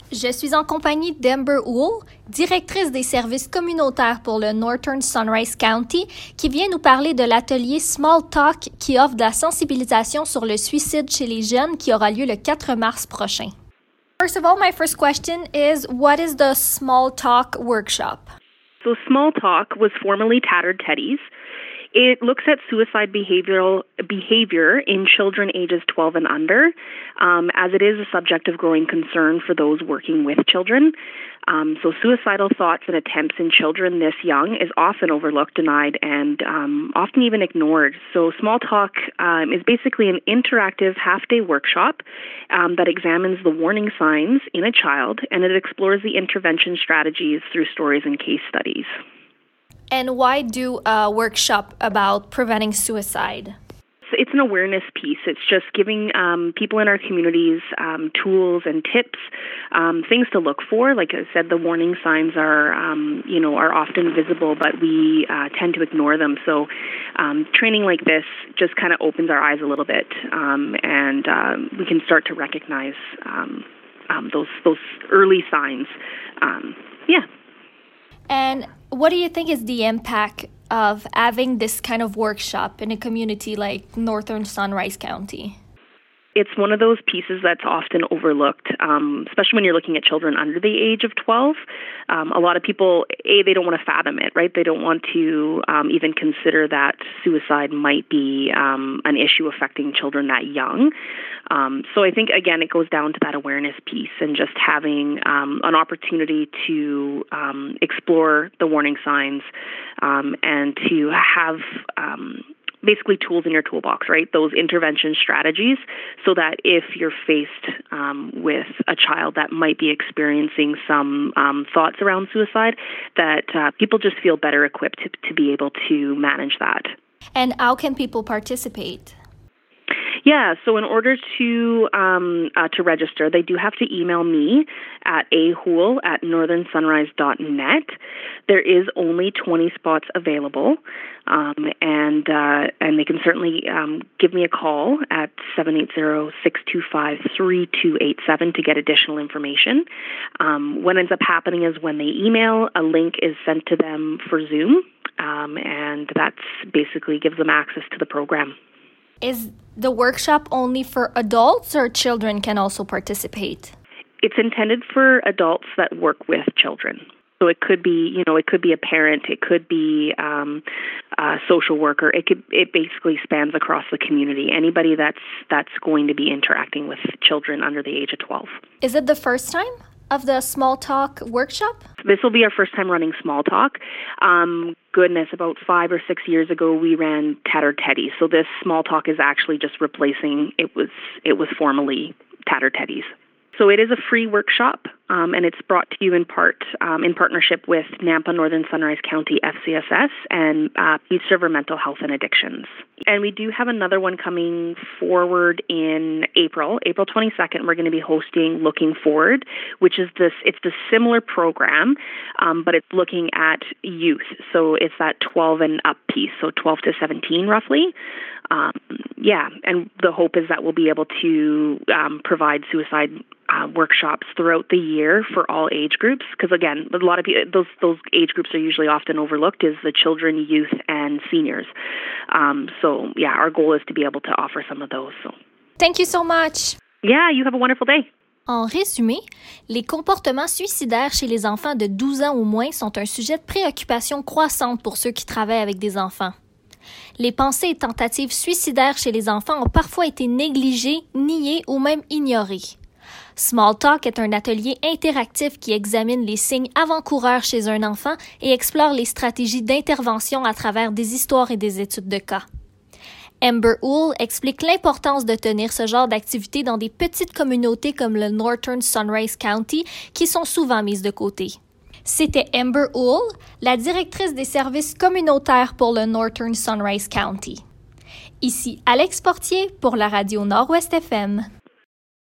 Je suis en compagnie d'Amber Wool, directrice des services communautaires pour le Northern Sunrise County, qui vient nous parler de l'atelier Small Talk qui offre de la sensibilisation sur le suicide chez les jeunes qui aura lieu le 4 mars prochain. First of all, my first question is, what is the Small Talk workshop? So Small Talk was formerly Tattered Teddies. It looks at suicide behavior in children ages 12 and under, as it is a subject of growing concern for those working with children. So suicidal thoughts and attempts in children this young is often overlooked, denied, and often even ignored. So Small Talk is basically an interactive half-day workshop that examines the warning signs in a child, and it explores the intervention strategies through stories and case studies. And why do a workshop about preventing suicide? It's an awareness piece. It's just giving people in our communities tools and tips, things to look for. Like I said, the warning signs are often visible, but we tend to ignore them. So training like this just kind of opens our eyes a little bit, and we can start to recognize those early signs. And what do you think is the impact of having this kind of workshop in a community like Northern Sunrise County? It's one of those pieces that's often overlooked, especially when you're looking at children under the age of 12. A lot of people, they don't want to fathom it, right? They don't want to even consider that suicide might be an issue affecting children that young. So I think, again, it goes down to that awareness piece and just having an opportunity to explore the warning signs and to have basically tools in your toolbox, right? Those intervention strategies, so that if you're faced with a child that might be experiencing some thoughts around suicide, that people just feel better equipped to be able to manage that. And how can people participate? Yeah, so in order to register, they do have to email me at ahool@northernsunrise.net. There is only 20 spots available, and they can certainly give me a call at 780-625-3287 to get additional information. What ends up happening is when they email, a link is sent to them for Zoom, and that's basically gives them access to the program. Is the workshop only for adults or children can also participate? It's intended for adults that work with children. So it could be, it could be a parent, it could be a social worker. It basically spans across the community. Anybody that's going to be interacting with children under the age of 12. Is it the first time of the Small Talk workshop? This will be our first time running Small Talk. About 5 or 6 years ago, we ran Tattered Teddies. So this Small Talk is actually just replacing, it was formerly Tattered Teddies. So it is a free workshop, and it's brought to you in part in partnership with Nampa Northern Sunrise County FCSS and Peace River Mental Health and Addictions. And we do have another one coming forward in April 22nd. We're going to be hosting Looking Forward, which is it's the similar program, but it's looking at youth. So it's that 12 and up piece, so 12 to 17 roughly. And the hope is that we'll be able to provide suicide workshops throughout the year for all age groups, because again, a lot of those age groups are usually often overlooked, is the children, youth, and seniors. Our goal is to be able to offer some of those. So. Thank you so much. Yeah, you have a wonderful day. En résumé, les comportements suicidaires chez les enfants de 12 ans ou moins sont un sujet de préoccupation croissante pour ceux qui travaillent avec des enfants. Les pensées et tentatives suicidaires chez les enfants ont parfois été négligées, niées ou même ignorées. Small Talk est un atelier interactif qui examine les signes avant-coureurs chez un enfant et explore les stratégies d'intervention à travers des histoires et des études de cas. Amber Wool explique l'importance de tenir ce genre d'activité dans des petites communautés comme le Northern Sunrise County qui sont souvent mises de côté. C'était Amber Wool, la directrice des services communautaires pour le Northern Sunrise County. Ici Alex Portier pour la radio Nord-Ouest FM.